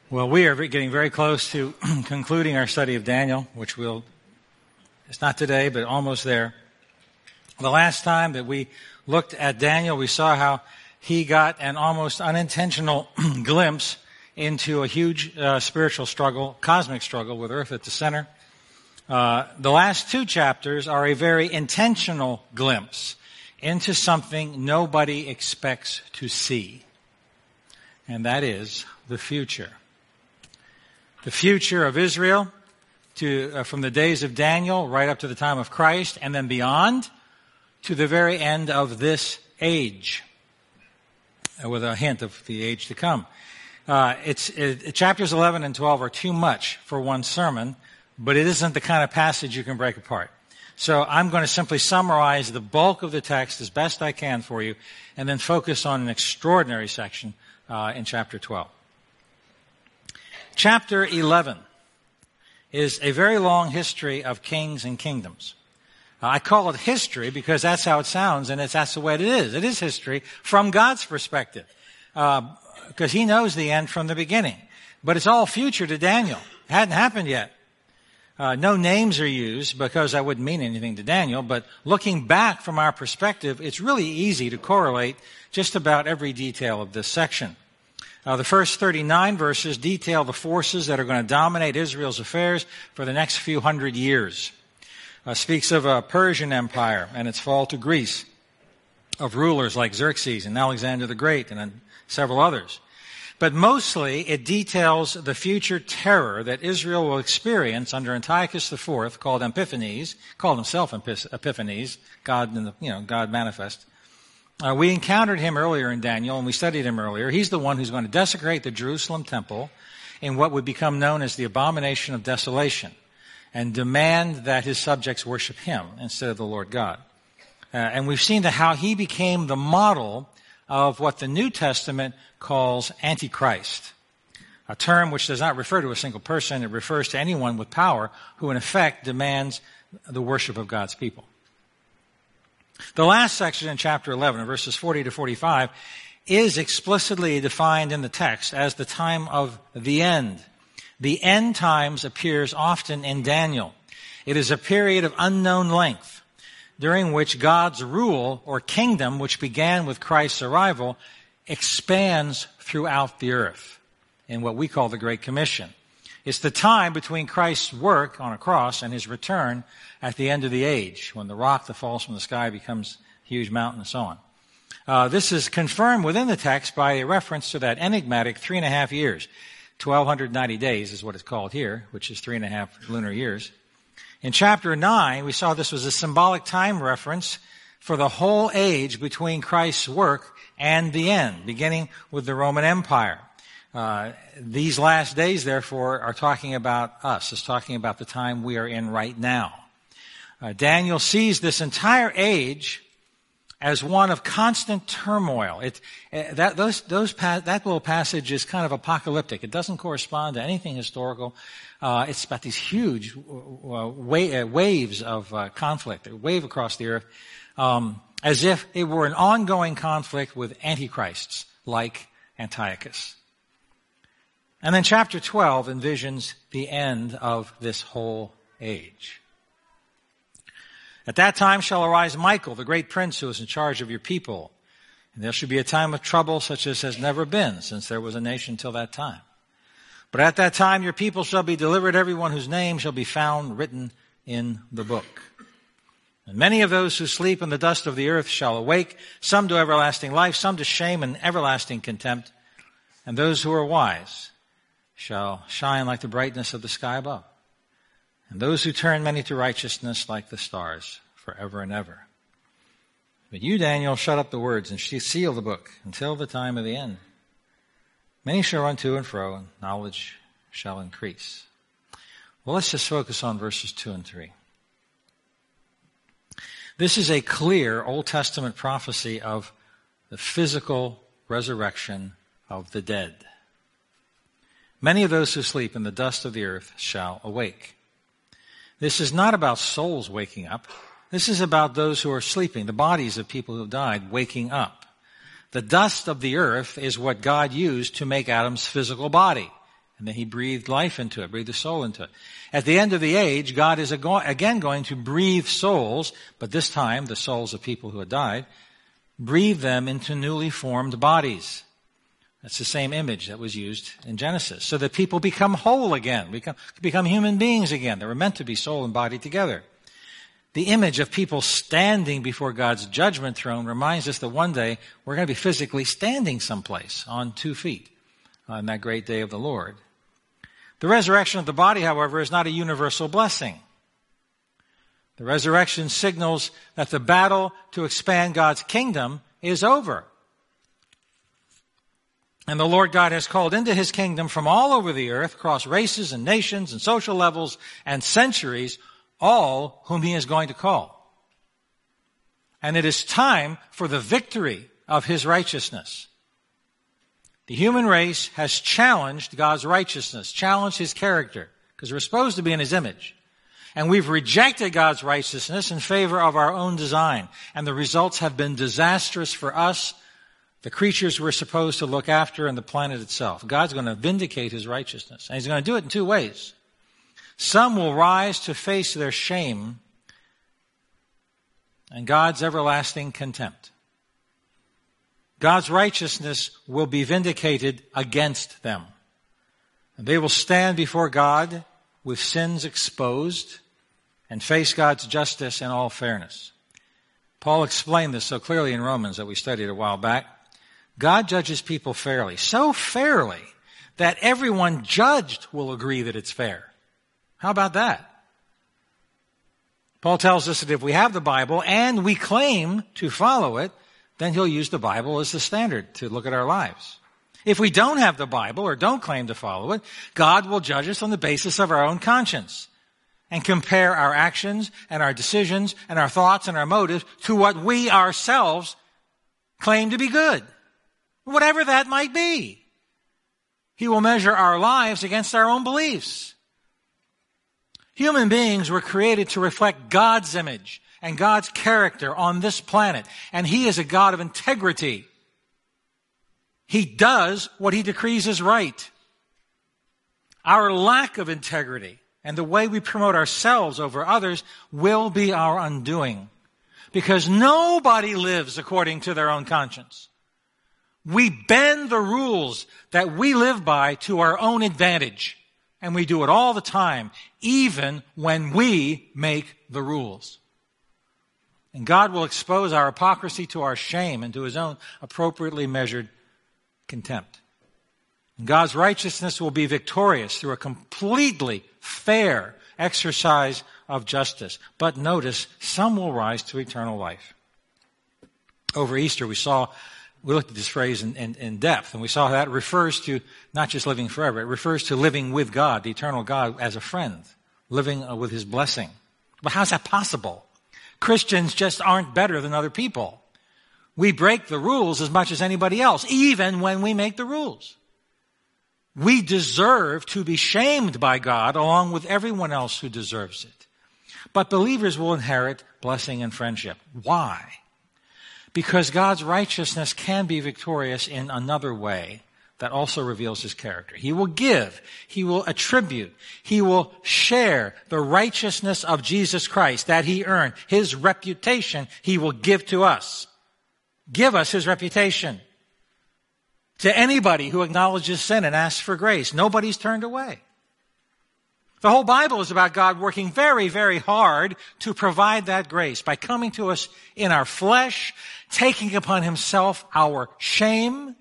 Well, we are getting very close to concluding our study of Daniel, which it's not today, but almost there. The last time that we looked at Daniel, we saw how he got an almost unintentional glimpse into a huge spiritual struggle, cosmic struggle with Earth at the center. The last two chapters are a very intentional glimpse into something nobody expects to see, and that is the future. The future of Israel from the days of Daniel right up to the time of Christ, and then beyond to the very end of this age, with a hint of the age to come. Chapters 11 and 12 are too much for one sermon, but it isn't the kind of passage you can break apart. So I'm going to simply summarize the bulk of the text as best I can for you, and then focus on an extraordinary section in chapter 12. Chapter 11 is a very long history of kings and kingdoms. I call it history because that's how it sounds, and that's the way it is. It is history from God's perspective, because He knows the end from the beginning. But it's all future to Daniel. It hadn't happened yet. No names are used because that wouldn't mean anything to Daniel, but looking back from our perspective, it's really easy to correlate just about every detail of this section. The first 39 verses detail the forces that are going to dominate Israel's affairs for the next few hundred years. Speaks of a Persian Empire and its fall to Greece, of rulers like Xerxes and Alexander the Great and several others. But mostly it details the future terror that Israel will experience under Antiochus IV, called Epiphanes, called himself Epiphanes, God manifest. We encountered him earlier in Daniel, and we studied him earlier. He's the one who's going to desecrate the Jerusalem temple in what would become known as the abomination of desolation, and demand that his subjects worship him instead of the Lord God. And we've seen how he became the model of what the New Testament calls Antichrist, a term which does not refer to a single person. It refers to anyone with power who in effect demands the worship of God's people. The last section in chapter 11, verses 40 to 45, is explicitly defined in the text as the time of the end. The end times appears often in Daniel. It is a period of unknown length, during which God's rule or kingdom, which began with Christ's arrival, expands throughout the earth in what we call the Great Commission. It's the time between Christ's work on a cross and his return at the end of the age, when the rock that falls from the sky becomes a huge mountain and so on. This is confirmed within the text by a reference to that enigmatic 3.5 years. 1,290 days is what it's called here, which is 3.5 lunar years. In chapter 9, we saw this was a symbolic time reference for the whole age between Christ's work and the end, beginning with the Roman Empire. These last days, therefore, are talking about us. It's talking about the time we are in right now. Daniel sees this entire age as one of constant turmoil. That little passage is kind of apocalyptic. It doesn't correspond to anything historical. It's about these huge waves of conflict that wave across the earth, as if it were an ongoing conflict with antichrists like Antiochus. And then chapter 12 envisions the end of this whole age. At that time shall arise Michael, the great prince who is in charge of your people. And there shall be a time of trouble such as has never been since there was a nation till that time. But at that time your people shall be delivered, everyone whose name shall be found written in the book. And many of those who sleep in the dust of the earth shall awake, some to everlasting life, some to shame and everlasting contempt. And those who are wise shall shine like the brightness of the sky above. And those who turn many to righteousness like the stars forever and ever. But you, Daniel, shut up the words and seal the book until the time of the end. Many shall run to and fro, and knowledge shall increase. Well, let's just focus on verses 2 and 3. This is a clear Old Testament prophecy of the physical resurrection of the dead. Many of those who sleep in the dust of the earth shall awake. This is not about souls waking up. This is about those who are sleeping, the bodies of people who have died waking up. The dust of the earth is what God used to make Adam's physical body. And then he breathed life into it, breathed the soul into it. At the end of the age, God is again going to breathe souls, but this time the souls of people who had died, breathe them into newly formed bodies. That's the same image that was used in Genesis, so that people become whole again, become human beings again. They were meant to be soul and body together. The image of people standing before God's judgment throne reminds us that one day we're going to be physically standing someplace on 2 feet on that great day of the Lord. The resurrection of the body, however, is not a universal blessing. The resurrection signals that the battle to expand God's kingdom is over. And the Lord God has called into his kingdom from all over the earth, across races and nations and social levels and centuries, all whom he is going to call. And it is time for the victory of his righteousness. The human race has challenged God's righteousness, challenged his character, because we're supposed to be in his image. And we've rejected God's righteousness in favor of our own design. And the results have been disastrous for us, the creatures we're supposed to look after, and the planet itself. God's going to vindicate his righteousness. And he's going to do it in 2 ways. Some will rise to face their shame and God's everlasting contempt. God's righteousness will be vindicated against them. And they will stand before God with sins exposed and face God's justice in all fairness. Paul explained this so clearly in Romans that we studied a while back. God judges people fairly, so fairly that everyone judged will agree that it's fair. How about that? Paul tells us that if we have the Bible and we claim to follow it, then he'll use the Bible as the standard to look at our lives. If we don't have the Bible or don't claim to follow it, God will judge us on the basis of our own conscience and compare our actions and our decisions and our thoughts and our motives to what we ourselves claim to be good, whatever that might be. He will measure our lives against our own beliefs. Human beings were created to reflect God's image and God's character on this planet. And he is a God of integrity. He does what he decrees is right. Our lack of integrity and the way we promote ourselves over others will be our undoing. Because nobody lives according to their own conscience. We bend the rules that we live by to our own advantage. And we do it all the time, even when we make the rules. And God will expose our hypocrisy to our shame and to his own appropriately measured contempt. And God's righteousness will be victorious through a completely fair exercise of justice. But notice, some will rise to eternal life. Over Easter, we looked at this phrase in depth, and we saw that refers to not just living forever. It refers to living with God, the eternal God, as a friend, living with his blessing. But how's that possible? Christians just aren't better than other people. We break the rules as much as anybody else, even when we make the rules. We deserve to be shamed by God along with everyone else who deserves it. But believers will inherit blessing and friendship. Why? Because God's righteousness can be victorious in another way that also reveals his character. He will give, he will attribute, he will share the righteousness of Jesus Christ that he earned. His reputation he will give to us. Give us his reputation. To anybody who acknowledges sin and asks for grace, nobody's turned away. The whole Bible is about God working very, very hard to provide that grace by coming to us in our flesh, taking upon himself our shame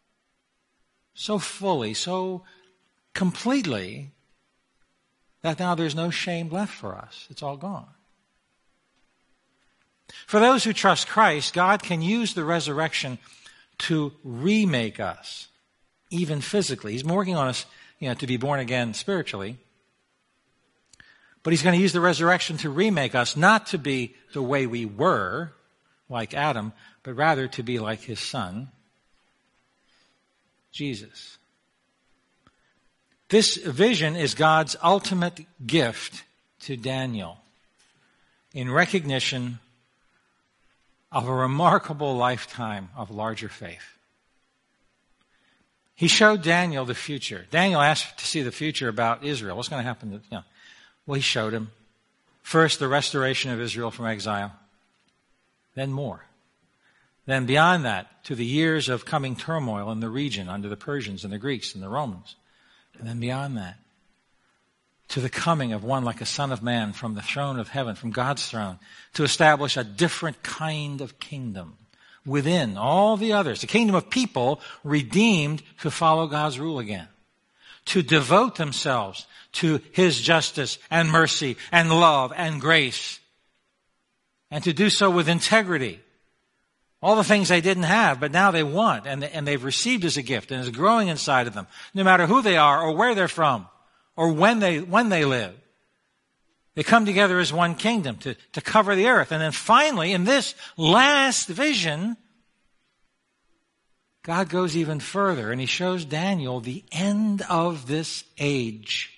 so fully, so completely, that now there's no shame left for us. It's all gone. For those who trust Christ, God can use the resurrection to remake us, even physically. He's working on us, to be born again spiritually. But he's going to use the resurrection to remake us, not to be the way we were, like Adam, but rather to be like his son, Jesus. This vision is God's ultimate gift to Daniel in recognition of a remarkable lifetime of larger faith. He showed Daniel the future. Daniel asked to see the future about Israel. What's going to happen? Well, he showed him. First, the restoration of Israel from exile. Then more. Then beyond that, to the years of coming turmoil in the region under the Persians and the Greeks and the Romans. And then beyond that, to the coming of one like a son of man from the throne of heaven, from God's throne, to establish a different kind of kingdom within all the others. The kingdom of people redeemed to follow God's rule again. To devote themselves to His justice and mercy and love and grace. And to do so with integrity. All the things they didn't have, but now they want, and they've received as a gift, and is growing inside of them, no matter who they are, or where they're from, or when they live. They come together as one kingdom to cover the earth. And then finally, in this last vision, God goes even further, and He shows Daniel the end of this age.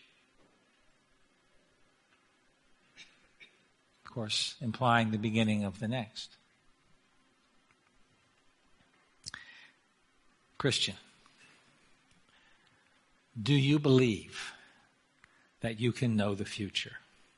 Of course, implying the beginning of the next. Christian, do you believe that you can know the future?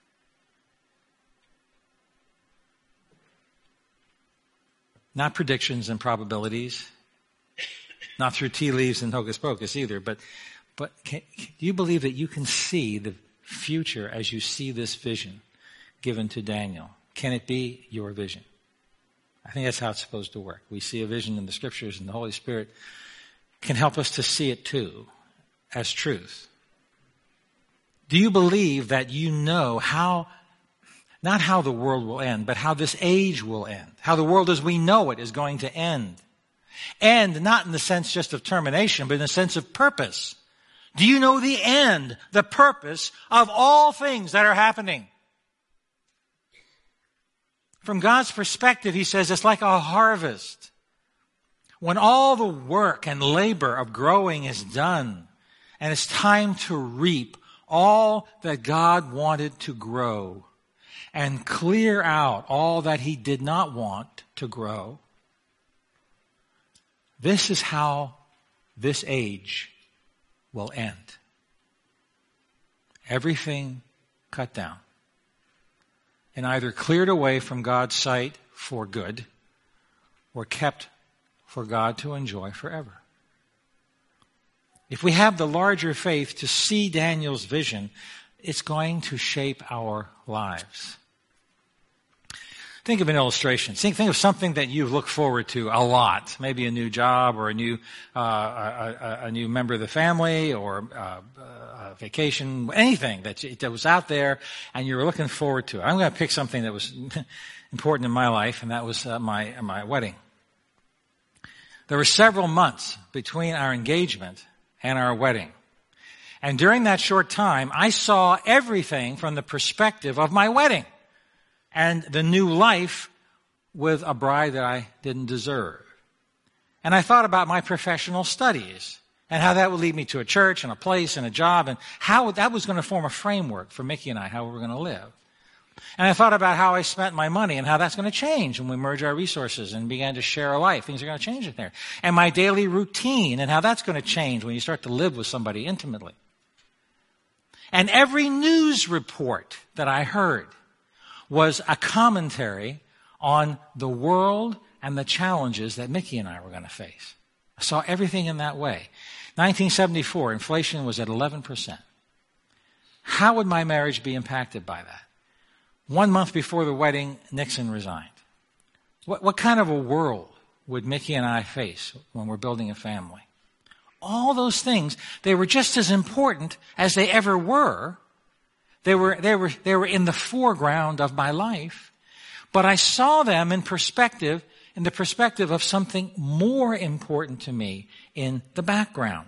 Not predictions and probabilities, not through tea leaves and hocus pocus either, but do you believe that you can see the future as you see this vision given to Daniel? Can it be your vision? I think that's how it's supposed to work. We see a vision in the Scriptures, and the Holy Spirit can help us to see it too as truth. Do you believe that you know how, not how the world will end, but how this age will end? How the world as we know it is going to end. And not in the sense just of termination, but in the sense of purpose. Do you know the end, the purpose of all things that are happening? From God's perspective, He says, it's like a harvest. When all the work and labor of growing is done, and it's time to reap all that God wanted to grow, and clear out all that He did not want to grow, this is how this age will end. Everything cut down, and either cleared away from God's sight for good, or kept for God to enjoy forever. If we have the larger faith to see Daniel's vision, it's going to shape our lives. Think of an illustration. Think of something that you look forward to a lot. Maybe a new job, or a new member of the family, or a vacation, anything that was out there and you were looking forward to. I'm going to pick something that was important in my life, and that was my wedding. There were several months between our engagement and our wedding. And during that short time, I saw everything from the perspective of my wedding and the new life with a bride that I didn't deserve. And I thought about my professional studies and how that would lead me to a church and a place and a job, and how that was going to form a framework for Mickey and I, how we were going to live. And I thought about how I spent my money and how that's going to change when we merge our resources and began to share our life. Things are going to change in there. And my daily routine and how that's going to change when you start to live with somebody intimately. And every news report that I heard was a commentary on the world and the challenges that Mickey and I were going to face. I saw everything in that way. 1974, inflation was at 11%. How would my marriage be impacted by that? 1 month before the wedding, Nixon resigned. What kind of a world would Mickey and I face when we're building a family? All those things, they were just as important as they ever were. They were in the foreground of my life, but I saw them in the perspective of something more important to me in the background.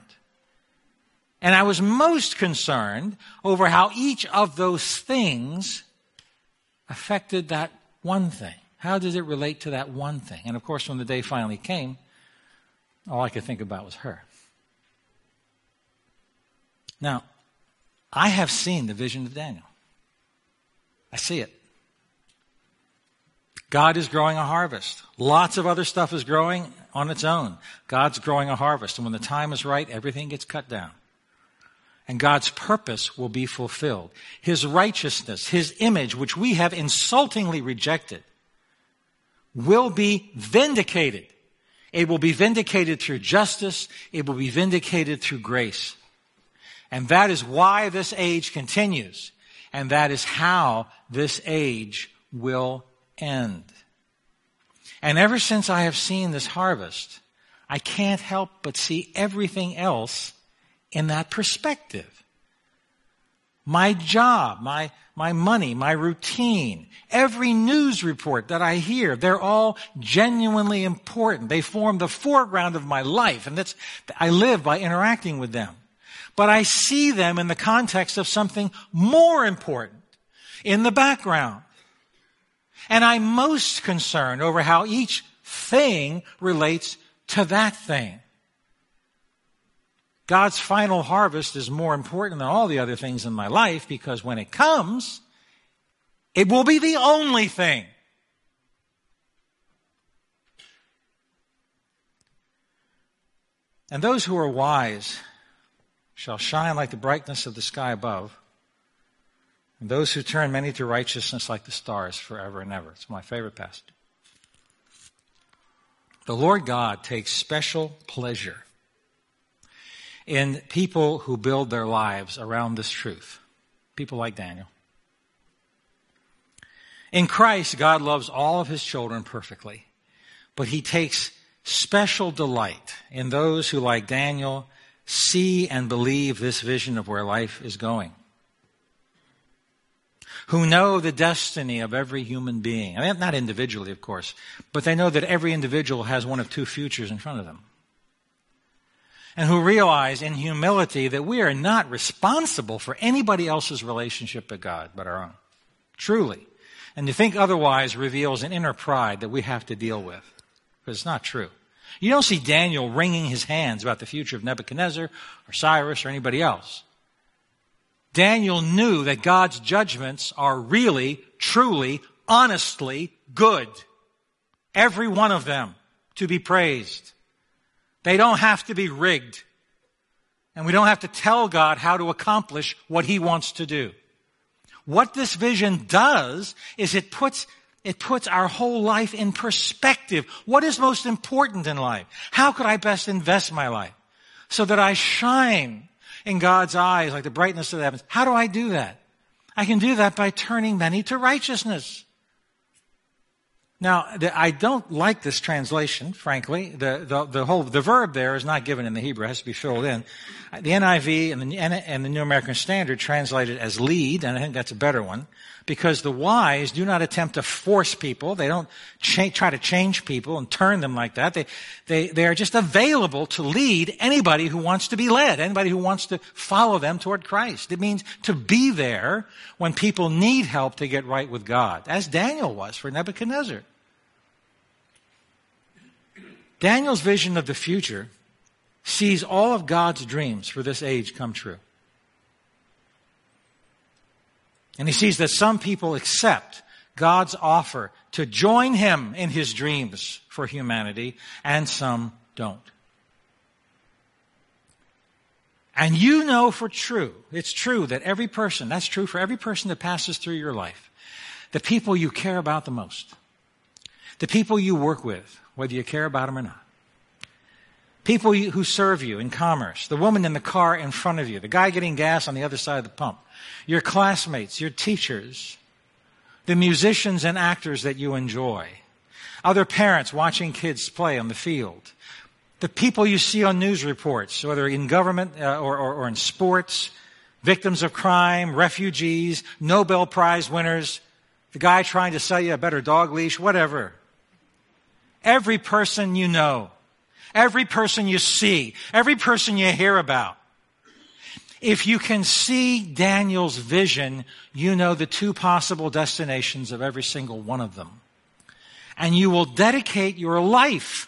And I was most concerned over how each of those things affected that one thing. How does it relate to that one thing? And of course, when the day finally came, all I could think about was her. Now, I have seen the vision of Daniel. I see it. God is growing a harvest. Lots of other stuff is growing. on its own. God's growing a harvest, and when the time is right, everything gets cut down. And God's purpose will be fulfilled. His righteousness, His image, which we have insultingly rejected, will be vindicated. It will be vindicated through justice. It will be vindicated through grace. And that is why this age continues. And that is how this age will end. And ever since I have seen this harvest, I can't help but see everything else in that perspective. My job, my money, my routine, every news report that I hear, they're all genuinely important. They form the foreground of my life, and I live by interacting with them. But I see them in the context of something more important, in the background. And I'm most concerned over how each thing relates to that thing. God's final harvest is more important than all the other things in my life, because when it comes, it will be the only thing. And those who are wise shall shine like the brightness of the sky above, and those who turn many to righteousness like the stars forever and ever. It's my favorite passage. The Lord God takes special pleasure in people who build their lives around this truth. People like Daniel. In Christ, God loves all of His children perfectly, but He takes special delight in those who, like Daniel, see and believe this vision of where life is going, who know the destiny of every human being. I mean, not individually, of course, but they know that every individual has one of two futures in front of them. And who realize in humility that we are not responsible for anybody else's relationship with God but our own. Truly. And to think otherwise reveals an inner pride that we have to deal with. Because it's not true. You don't see Daniel wringing his hands about the future of Nebuchadnezzar or Cyrus or anybody else. Daniel knew that God's judgments are really, truly, honestly good. Every one of them to be praised. They don't have to be rigged. And we don't have to tell God how to accomplish what He wants to do. What this vision does is it puts our whole life in perspective. What is most important in life? How could I best invest my life so that I shine in God's eyes like the brightness of the heavens? How do I do that? I can do that by turning many to righteousness. Now, I don't like this translation, frankly. The verb there is not given in the Hebrew. It has to be filled in. The NIV and the New American Standard translate it as lead, and I think that's a better one, because the wise do not attempt to force people. They don't try to change people and turn them like that. They are just available to lead anybody who wants to be led, anybody who wants to follow them toward Christ. It means to be there when people need help to get right with God, as Daniel was for Nebuchadnezzar. Daniel's vision of the future sees all of God's dreams for this age come true. And he sees that some people accept God's offer to join Him in His dreams for humanity, and some don't. And you know for true, it's true that every person, that's true for every person that passes through your life, the people you care about the most, the people you work with, whether you care about them or not. People who serve you in commerce, the woman in the car in front of you, the guy getting gas on the other side of the pump, your classmates, your teachers, the musicians and actors that you enjoy, other parents watching kids play on the field, the people you see on news reports, whether in government or in sports, victims of crime, refugees, Nobel Prize winners, the guy trying to sell you a better dog leash, whatever. Every person you know, every person you see, every person you hear about. If you can see Daniel's vision, you know the two possible destinations of every single one of them. And you will dedicate your life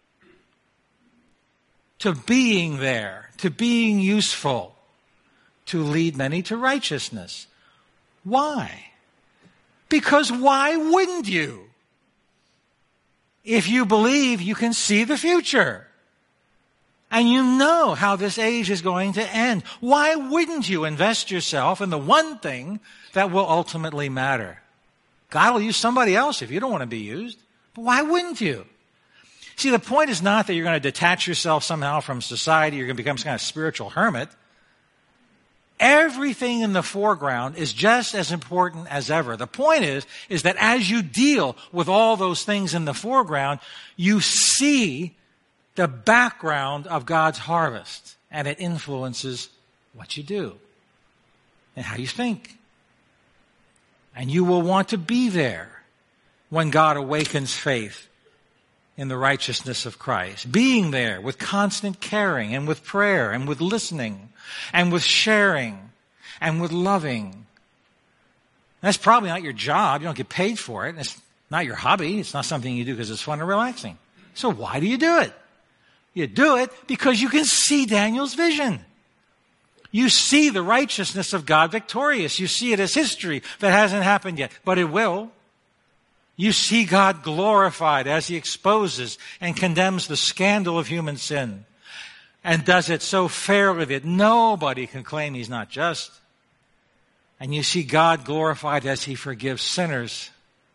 to being there, to being useful, to lead many to righteousness. Why? Because why wouldn't you? if you believe, you can see the future. And you know how this age is going to end. Why wouldn't you invest yourself in the one thing that will ultimately matter? God will use somebody else if you don't want to be used. But why wouldn't you? See, the point is not that you're going to detach yourself somehow from society. You're going to become some kind of spiritual hermit. Everything in the foreground is just as important as ever. The point is that as you deal with all those things in the foreground, you see the background of God's harvest, and it influences what you do and how you think. And you will want to be there when God awakens faith in the righteousness of Christ. Being there with constant caring and with prayer and with listening and with sharing and with loving. That's probably not your job. You don't get paid for it. It's not your hobby. It's not something you do because it's fun and relaxing. So why do you do it? You do it because you can see Daniel's vision. You see the righteousness of God victorious. You see it as history that hasn't happened yet, but it will. You see God glorified as He exposes and condemns the scandal of human sin, and does it so fairly that nobody can claim He's not just. And you see God glorified as He forgives sinners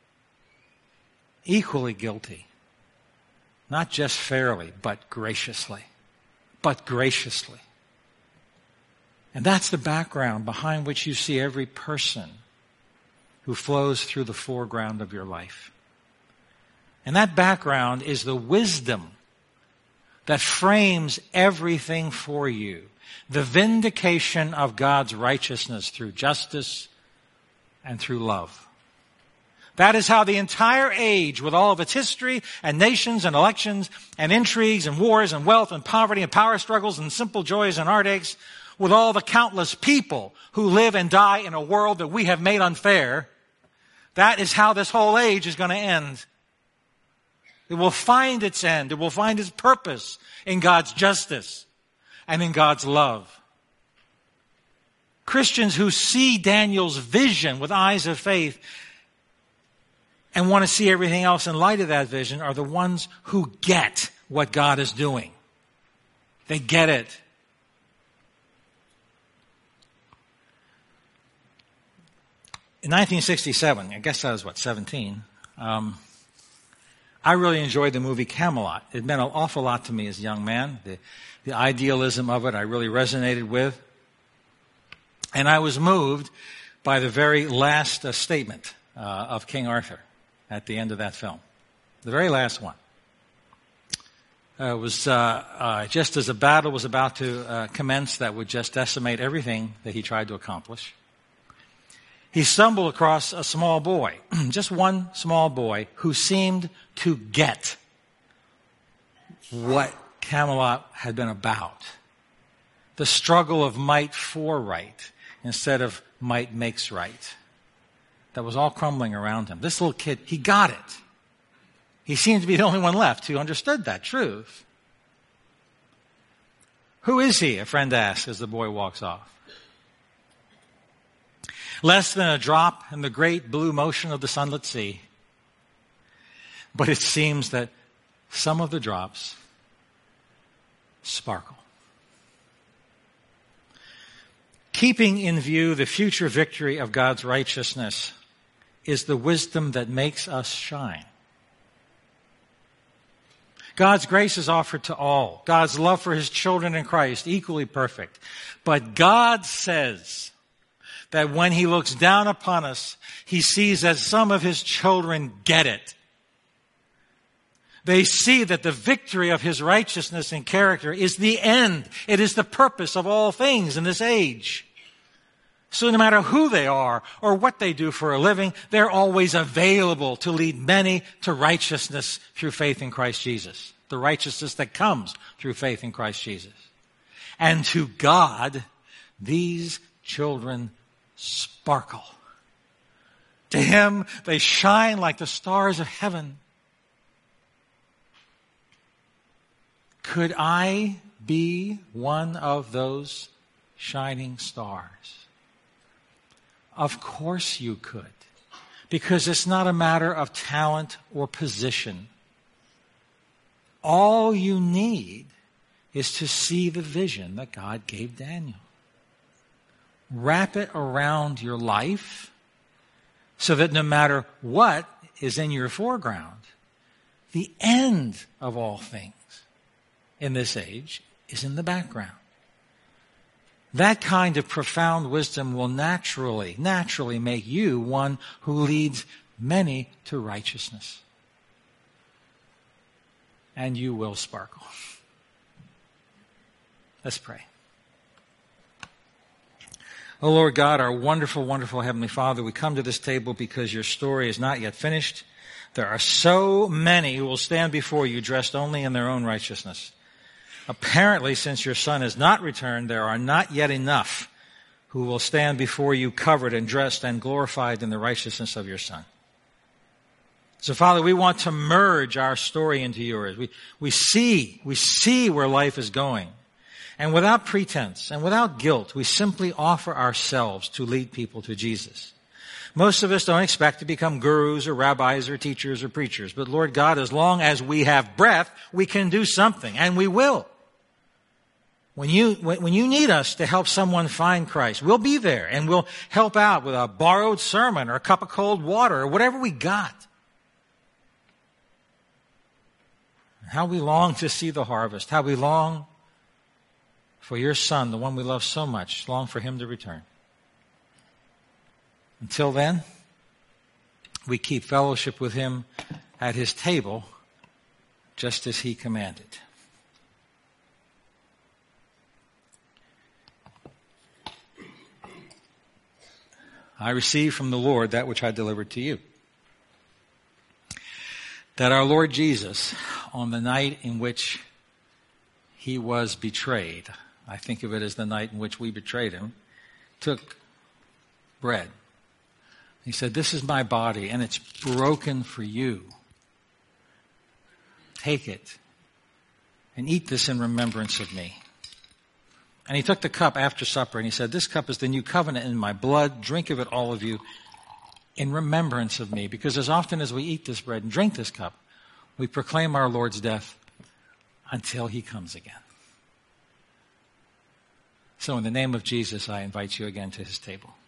equally guilty. Not just fairly, but graciously. But graciously. And that's the background behind which you see every person who flows through the foreground of your life. And that background is the wisdom that frames everything for you. The vindication of God's righteousness through justice and through love. That is how the entire age, with all of its history and nations and elections and intrigues and wars and wealth and poverty and power struggles and simple joys and heartaches, with all the countless people who live and die in a world that we have made unfair, that is how this whole age is going to end. It will find its end. It will find its purpose in God's justice and in God's love. Christians who see Daniel's vision with eyes of faith and want to see everything else in light of that vision are the ones who get what God is doing. They get it. In 1967, I guess I was, 17, I really enjoyed the movie Camelot. It meant an awful lot to me as a young man. The idealism of it I really resonated with. And I was moved by the very last statement of King Arthur at the end of that film. The very last one. It was just as a battle was about to commence that would just decimate everything that he tried to accomplish. He stumbled across a small boy, just one small boy, who seemed to get what Camelot had been about. The struggle of might for right instead of might makes right. That was all crumbling around him. This little kid, he got it. He seemed to be the only one left who understood that truth. Who is he? A friend asks as the boy walks off. Less than a drop in the great blue motion of the sunlit sea. But it seems that some of the drops sparkle. Keeping in view the future victory of God's righteousness is the wisdom that makes us shine. God's grace is offered to all. God's love for His children in Christ, equally perfect. But God says that when He looks down upon us, He sees that some of His children get it. They see that the victory of His righteousness and character is the end. It is the purpose of all things in this age. So no matter who they are or what they do for a living, they're always available to lead many to righteousness through faith in Christ Jesus. The righteousness that comes through faith in Christ Jesus. And to God, these children sparkle. To Him, they shine like the stars of heaven. Could I be one of those shining stars? Of course you could. Because it's not a matter of talent or position. All you need is to see the vision that God gave Daniel. Wrap it around your life so that no matter what is in your foreground, the end of all things in this age is in the background. That kind of profound wisdom will naturally make you one who leads many to righteousness. And you will sparkle. Let's pray. Oh Lord God, our wonderful, wonderful Heavenly Father, we come to this table because your story is not yet finished. There are so many who will stand before you dressed only in their own righteousness. Apparently, since your Son has not returned, there are not yet enough who will stand before you covered and dressed and glorified in the righteousness of your Son. So, Father, we want to merge our story into yours. We see where life is going. And without pretense and without guilt, we simply offer ourselves to lead people to Jesus. Most of us don't expect to become gurus or rabbis or teachers or preachers. But Lord God, as long as we have breath, we can do something, and we will. When you need us to help someone find Christ, we'll be there, and we'll help out with a borrowed sermon or a cup of cold water or whatever we got. How we long to see the harvest. How we long for your Son, the one we love so much, long for him to return. Until then, we keep fellowship with him at his table, just as he commanded. I received from the Lord that which I delivered to you. That our Lord Jesus, on the night in which he was betrayed, I think of it as the night in which we betrayed him, took bread. He said, "This is my body, and it's broken for you. Take it and eat this in remembrance of me." And he took the cup after supper, and he said, "This cup is the new covenant in my blood. Drink of it, all of you, in remembrance of me." Because as often as we eat this bread and drink this cup, we proclaim our Lord's death until he comes again. So in the name of Jesus, I invite you again to his table.